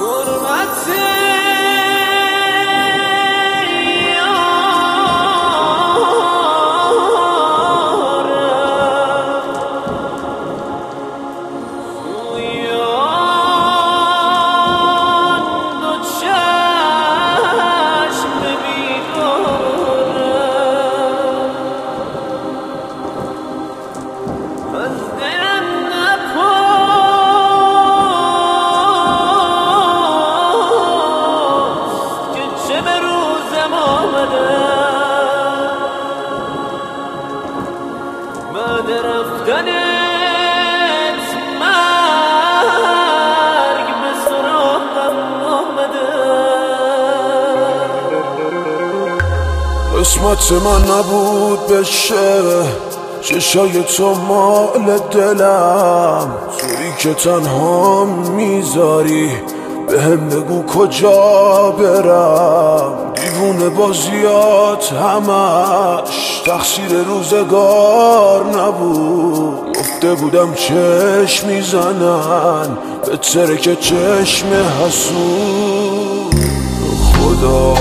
قسمت من نبود بشه چشای تو مال دلم، تویی که تنها میذاری بهم بگو کجا برم. دیوونه بازیات همش تقصیر روزگار نبود، گفته بودم چشم میزنن به ترک چشم حسود. خدا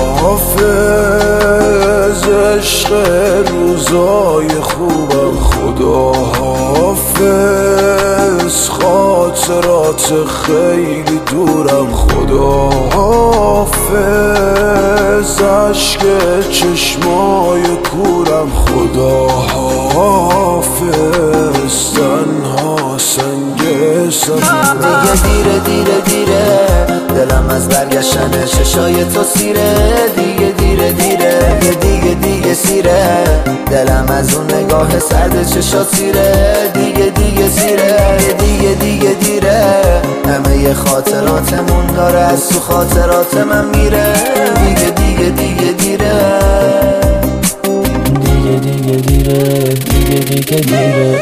حافظ عشق روزای خوبم، خدا حافظ خاطرات خیلی دورم، خدا حافظ عشق چشمای کورم، خدا حافظ تنها سنگ صبورم. دیگه دیره دیره دلم از برگشتن چشای تو سیره، دیگه دیره دیره دیگه سیره دلم از اون نگاه سرد چشات سیره، دیگه سیره دیگه دیره همه خاطراتمون داره از تو خاطرات من میره، دیگه دیره دیگه دیره.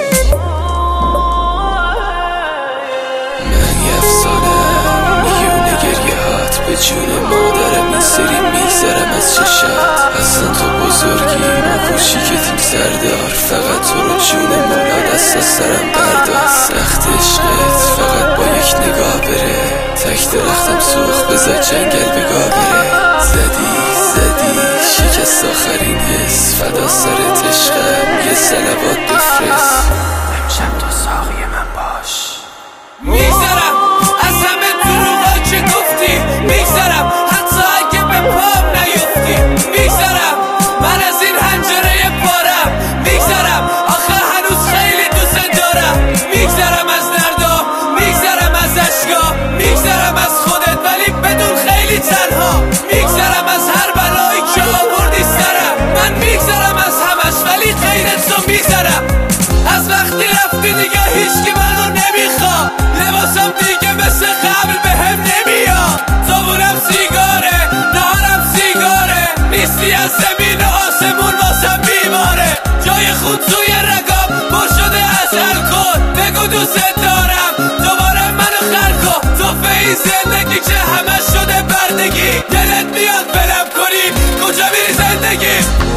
به جون مادرم این سری میگذرم از چشت، اصلا تو بزرگی ما کوچیکتیم سردار، فقط تو رو جون مولا دست از سرم بردار. سخت عشقت فقط با یک نگاه بره، تک درختم سوخت بذار جنگل بگاه بره. زدی شکست آخرین حس، فدا سرت عشقم یه صلوات بفرست. امشب تو ساقی من باش. میگذرم از همه دروغا که گفتی، میگذرم حتی اگه به پام نیفتی، میگذرم من از این حنجره پارم، میگذرم آخه هنوز خیلی دوست دارم، میگذرم از دردا، میگذرم از اشکا، میگذرم از خودت ولی بدون خیلی تنها، میگذرم از هر بلایی که آوردی سرم، من میگذرم از همش ولی غیرت رو میگذرم. از وقتی رفتی دیگه هیچکی منو نمیخواد، لباسم دیگه مثل قبل بهم نمیاد، زبونم سیگاره نهارم سیگاره، نیستی از زمین و آسمون واسم بیماره، جای خود توی رگام پر شده از الکل، بگو دوست دارم دوباره منو خر کن. توفه این زندگی که همش شده بردگی، دلت میاد بلم کنی کجا میری زندگی.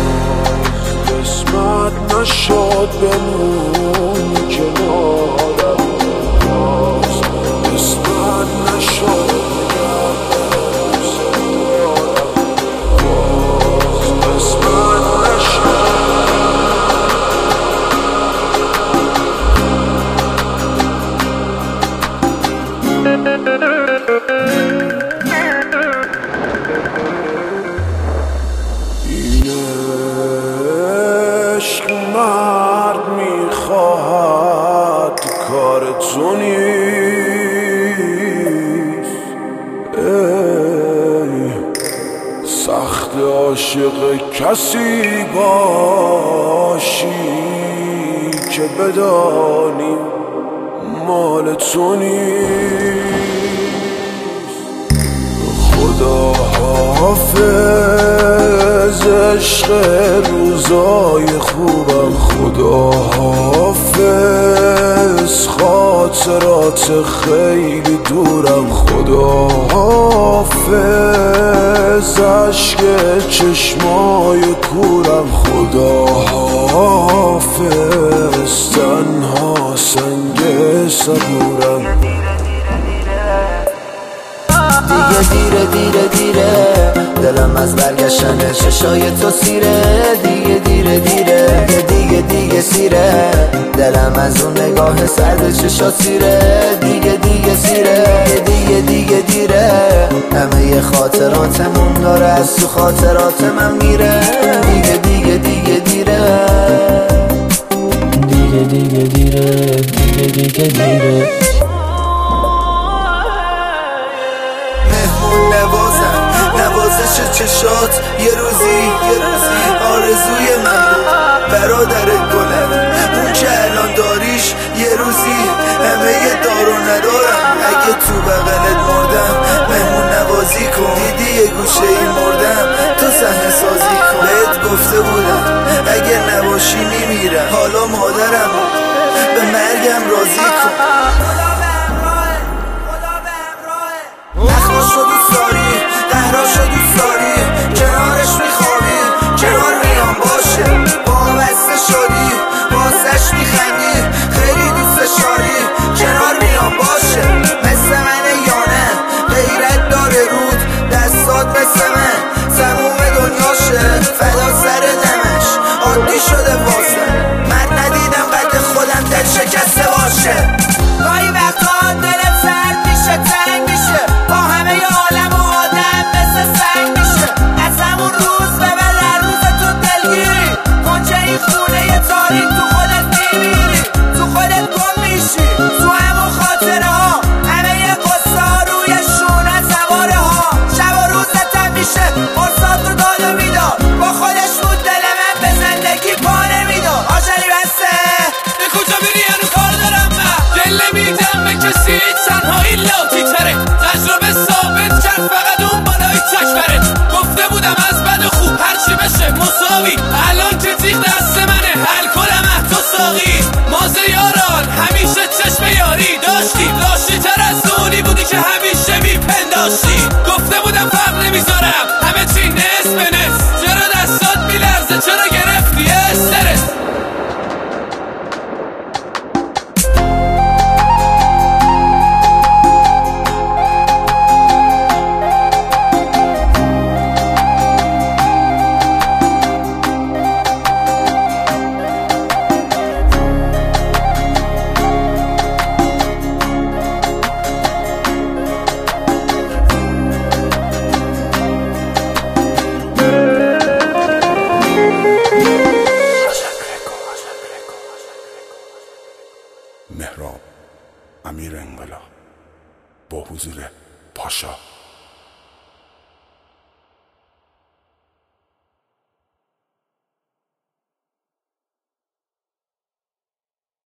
قسمت نشد بمونی کنارم، قسمت نشد این عشق مرد میخواهد کار تو نیست، سخت عاشق کسی باشی که بدانی مال تو نیست. خدا حافظ عشق روزای خوبم، خدا حافظ خاطرات خیلی دورم، خدا حافظ عشق چشمای کورم، خدا حافظ تنها سنگ صبورم. دیره دیره دیره دلم از برگشتن چشای تو سیره دیگه دیره دیره دیگه دیگه سیره دلم از اون نگاه سرد چشا سیره دیگه دیگه سیره دیگه دیگه دیره همه خاطراتمون داره از تو خاطرات من میره دیگه دیگه دیگه دیره دیگه دیگه دیره دیگه دیگه دیره مهمون نوازش چشات یه روزی آرزوی من بود برادر گلم اون که الان داریش یه روزی همه دار و ندارم اگه تو بغلت مردم مهمون نوازی کن دیدی یه گوشه این مردم تو صحنه سازی کن بهت گفته بودم اگه نباشی میمیرم حالا مادرم به مرگم راضی کن نخواشو دوست داری قهراشو دوست داری کنارش میخوابی کنار میام باشه وابسته شدی واسش میخندی خیلی دوست داری کنار میام باشه مثل من یا نه غیرت داره رود دستات مثل من سموم دنیاشه فدا سر دمش عادی شده واسه من ندیدم قد خودم دل شکسته باشه گاهی وقتا دلت سرد میشه تنگ میشه با همه عالم و آدم مثل سنگ میشه از همون روز به بعد هر روز تو دلگیری کنچه این خونه تاریک تو خودت میمیری تو خودت گم میشی تو همون خاطره ها همه قصه ها روی شونه سواره ها شب و روزت هم میشه فرصات رو داد و میداد با خودش بود دل من به زندگی پا نمیداد آشری بسته به کجا بری هنو کار دارم من دل نمیدم به کسی تنهایی لاتی تره تجربه ثابت کرد فقط اون بالای تکبره گفته بودم از بد و خوب هرچی بشه مساوی الان که تیغ دست منه حل کنم تو ساقی مازه یاران همیشه چشم یاری داشتی لاشی تر از اونی بودی که همیشه میپنداشتی گفته بودم فرق نمیذارم همه چی نصف به نصف چرا دستات میلرزه چرا گرفتی استرس مهراب امیر انقلاب با حضور پاشا